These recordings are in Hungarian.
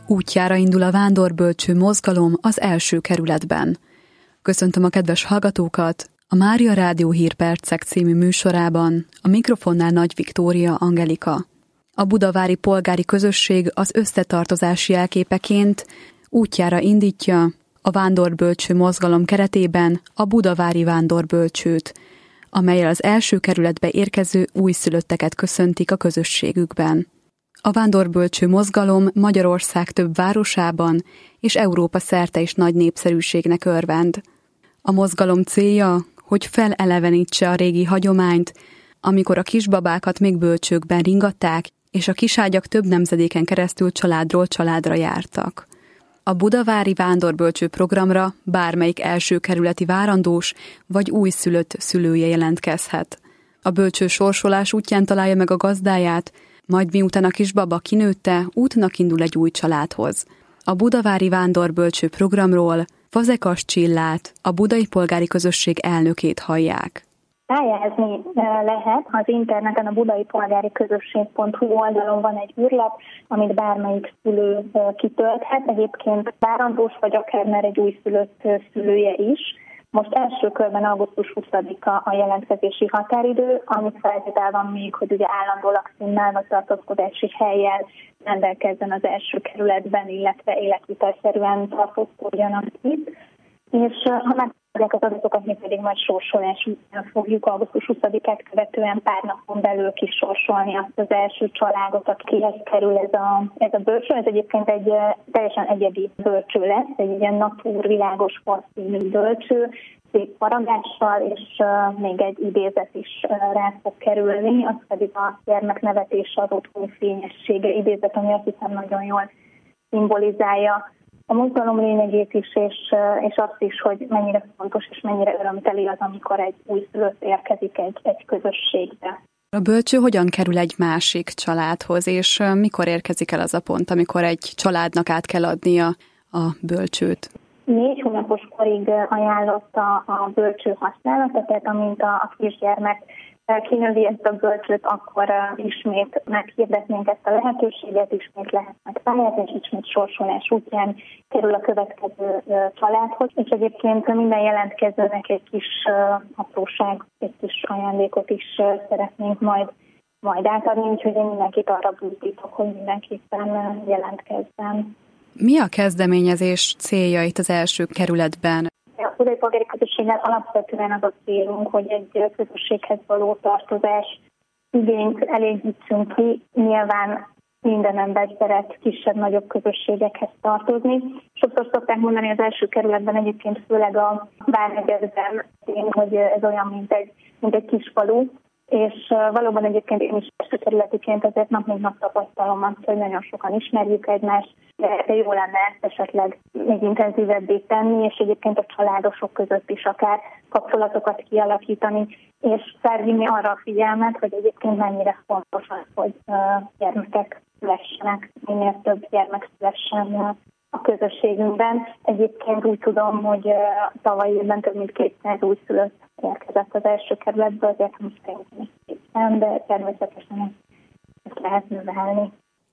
Útjára indul a Vándorbölcső mozgalom az első kerületben. Köszöntöm a kedves hallgatókat! A Mária Rádió Hírpercek című műsorában a mikrofonnál Nagy Viktória Angelika. A budavári polgári közösség az összetartozás jelképeként útjára indítja a Vándorbölcső mozgalom keretében a budavári Vándorbölcsőt, amellyel az első kerületbe érkező újszülötteket köszöntik a közösségükben. A Vándorbölcső mozgalom Magyarország több városában és Európa szerte is nagy népszerűségnek örvend. A mozgalom célja, hogy felelevenítse a régi hagyományt, amikor a kisbabákat még bölcsőkben ringatták, és a kiságyak több nemzedéken keresztül családról családra jártak. A budavári Vándorbölcső programra bármelyik első kerületi várandós vagy újszülött szülője jelentkezhet. A bölcső sorsolás útján találja meg a gazdáját, majd miután a kisbaba kinőtte, útnak indul egy új családhoz. A budavári Vándorbölcső programról Fazekas Csillát, a budai polgári közösség elnökét hallják. Pályázni lehet, az interneten a budaipolgáriközösség.hu oldalon van egy űrlap, amit bármelyik szülő kitölthet. Egyébként várandós vagy akár már egy újszülött szülője is. Most első körben augusztus 20-a a jelentkezési határidő, ami feltétel van még, hogy ugye állandó lakcímmel vagy tartózkodási hellyel rendelkezzen az első kerületben, illetve életvitelszerűen tartózkodjanak itt. És ha megkapják az adatokat, mi pedig majd sorsolás után fogjuk augusztus 20-át követően pár napon belül kisorsolni azt az első családot, akihez kerül ez a bölcső. Ez egyébként egy teljesen egyedi bölcső lesz, egy ilyen natúrvilágos porszínű bölcső, szép faragással, és még egy idézet is rá fog kerülni, az pedig a gyermeknevetés az otthoni fényessége idézet, ami azt hiszem nagyon jól szimbolizálja a mozgalom lényegét is, és azt is, hogy mennyire fontos és mennyire örömteli az, amikor egy újszülött érkezik egy közösségbe. A bölcső hogyan kerül egy másik családhoz, és mikor érkezik el az a pont, amikor egy családnak át kell adnia a bölcsőt? 4 hónapos korig ajánlott a bölcső használata, tehát amint a kisgyermek kinövi ezt a bölcsőt, akkor ismét meghirdetnénk ezt a lehetőséget, ismét lehetnek pályázni, és ismét sorsolás útján kerül a következő családhoz. És egyébként minden jelentkezőnek egy kis apróság, egy kis ajándékot is szeretnénk majd átadni, úgyhogy én mindenkit arra buzdítok, hogy mindenképpen jelentkezzen. Mi a kezdeményezés célja itt az első kerületben? A budai polgári közösséggel alapvetően az a célunk, hogy egy közösséghez való tartozás igényt elégítsünk ki. Nyilván minden ember szeret kisebb-nagyobb közösségekhez tartozni. Sokszor szokták mondani az első kerületben, egyébként főleg a Vármegyezben, hogy ez olyan, mint egy kis falu. És valóban egyébként én is első kerületiként azért nap mint nap tapasztalom azt, hogy nagyon sokan ismerjük egymást, de jó lenne ezt esetleg még intenzívebbé tenni, és egyébként a családosok között is akár kapcsolatokat kialakítani, és felvinni arra a figyelmet, hogy egyébként mennyire fontos az, hogy gyermekek szülessenek, minél több gyermek szülessen a közösségünkben. Egyébként úgy tudom, hogy tavaly évben több mint 200 újszülött érkezett az első kerületből, azért most szerintem, de természetesen ezt lehet növelni.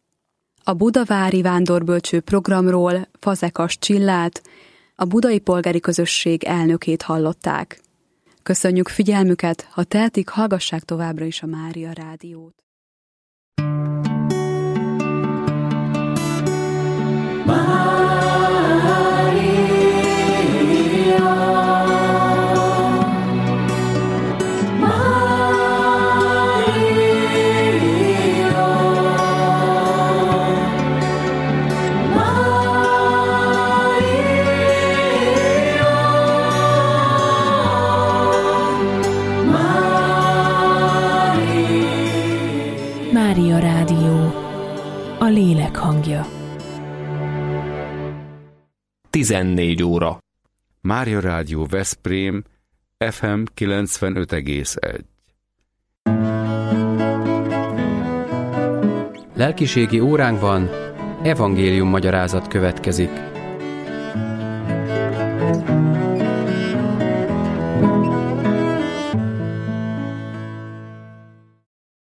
A budavári Vándorbölcső programról Fazekas Csillát, a budai polgári közösség elnökét hallották. Köszönjük figyelmüket, ha tehetik, hallgassák továbbra is a Mária Rádiót. Mária Rádió, a lélek hangja. 14 óra. Mária Rádió Veszprém, FM 95,1. Lelkiségi óránkban evangélium magyarázat következik.